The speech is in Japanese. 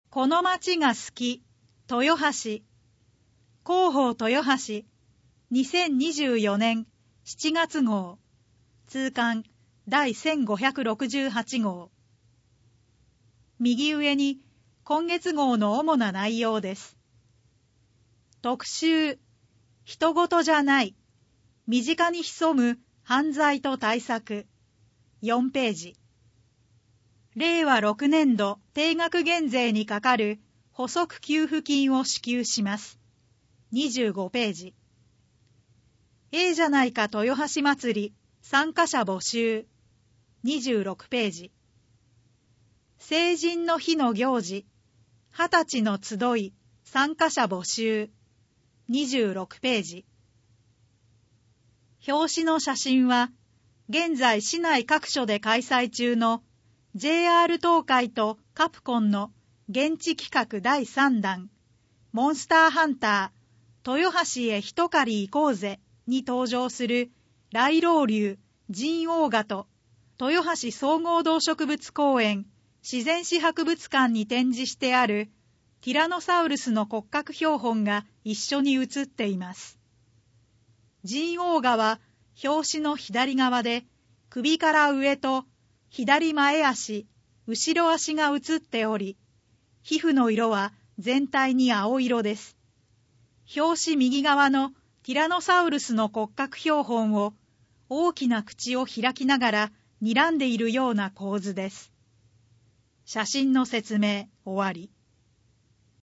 この町が好き、豊橋。広報豊橋、2024年7月号。通刊第1568号。右上に今月号の主な内容です。特集、人事じゃない、身近に潜む犯罪と対策。4ページ。令和6年度定額減税にかかる補足給付金を支給します。25ページ。じゃないか豊橋祭り参加者募集。26ページ。成人の日の行事、20歳の集い参加者募集。26ページ。表紙の写真は、現在市内各所で開催中の JR 東海とカプコンの現地企画第3弾、モンスターハンター、豊橋へ一狩り行こうぜに登場する来老竜、神王画と、豊橋総合動植物公園、自然史博物館に展示してあるティラノサウルスの骨格標本が一緒に写っています。神王画は表紙の左側で首から上と左前足、後ろ足が写っており、皮膚の色は全体に青色です。表紙右側のティラノサウルスの骨格標本を大きな口を開きながら睨んでいるような構図です。写真の説明終わり。